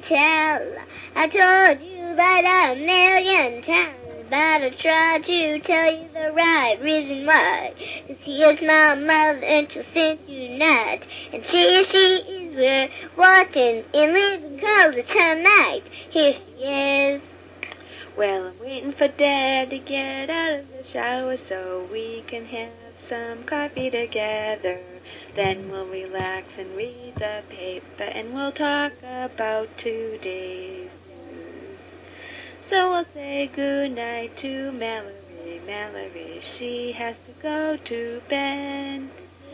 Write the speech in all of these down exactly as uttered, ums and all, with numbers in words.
tell. I told you that a million times, but I tried to tell you the right reason why. Cause he is my mother and she'll send you not. And she, she is we're watching in living color tonight. Here she is. Well, I'm waiting for Dad to get out of the shower so we can have some coffee together. Then we'll relax and read the paper and we'll talk about today's news. So we'll say goodnight to Mallory, Mallory, she has to go to bed.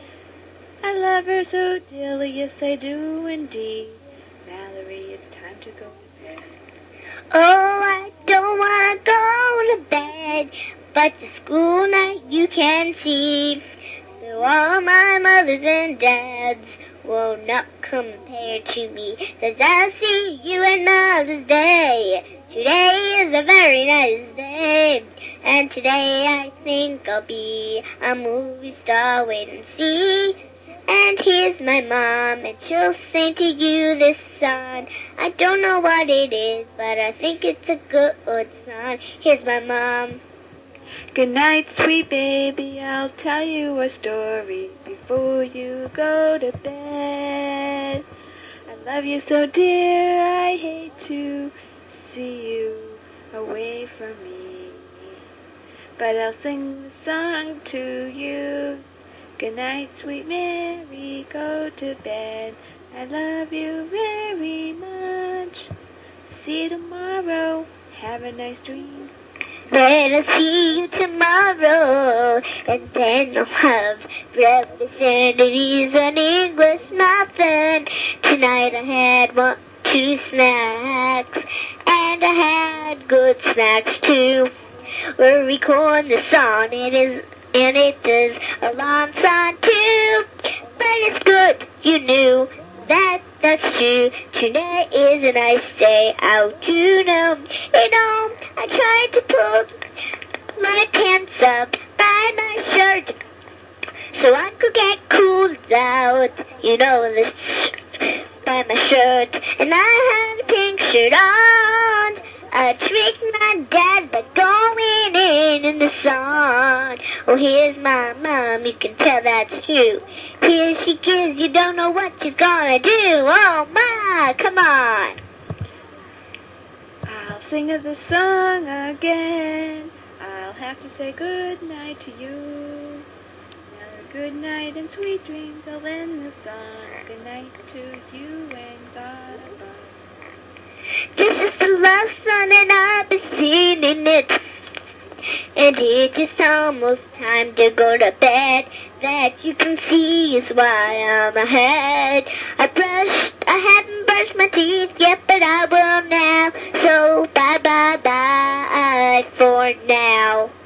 I love her so dearly, yes I do indeed. Mallory, it's time to go to bed. Oh, I don't want to go to bed, but the school night you can see. So all my mothers and dads will not compare to me. Cause I'll see you at Mother's Day. Today is a very nice day. And today I think I'll be a movie star. Wait and see. And here's my mom, and she'll sing to you this song. I don't know what it is, but I think it's a good song. Here's my mom. Good night, sweet baby, I'll tell you a story before you go to bed. I love you so dear, I hate to see you away from me. But I'll sing the song to you. Good night, sweet Mary, go to bed. I love you very much. See you tomorrow, have a nice dream. Then I'll see you tomorrow, and then I'll have breakfast and it an English muffin. Tonight I had one, two snacks, and I had good snacks too. We're recording the song, it is, and it is a long song too. But it's good, you knew that that's true. Today is a nice day out, you know. You know, I tried to pull my pants up by my shirt so I could get cooled out, you know, this by my shirt. And I had a pink shirt on. I tricked my dad by going in in the sun. Oh, here's my mom, you can tell that's true. Here she is, you don't know what she's gonna do. Oh, ma, come on. I'll sing us a song again. I'll have to say good night to you. Now, good night and sweet dreams, I'll end the song. Good night to you and God above. This is the love song and I've been singing it. And it's just almost time to go to bed. That you can see is why I'm ahead. I brushed, I haven't brushed my teeth yet, but I will now. So bye bye bye for now.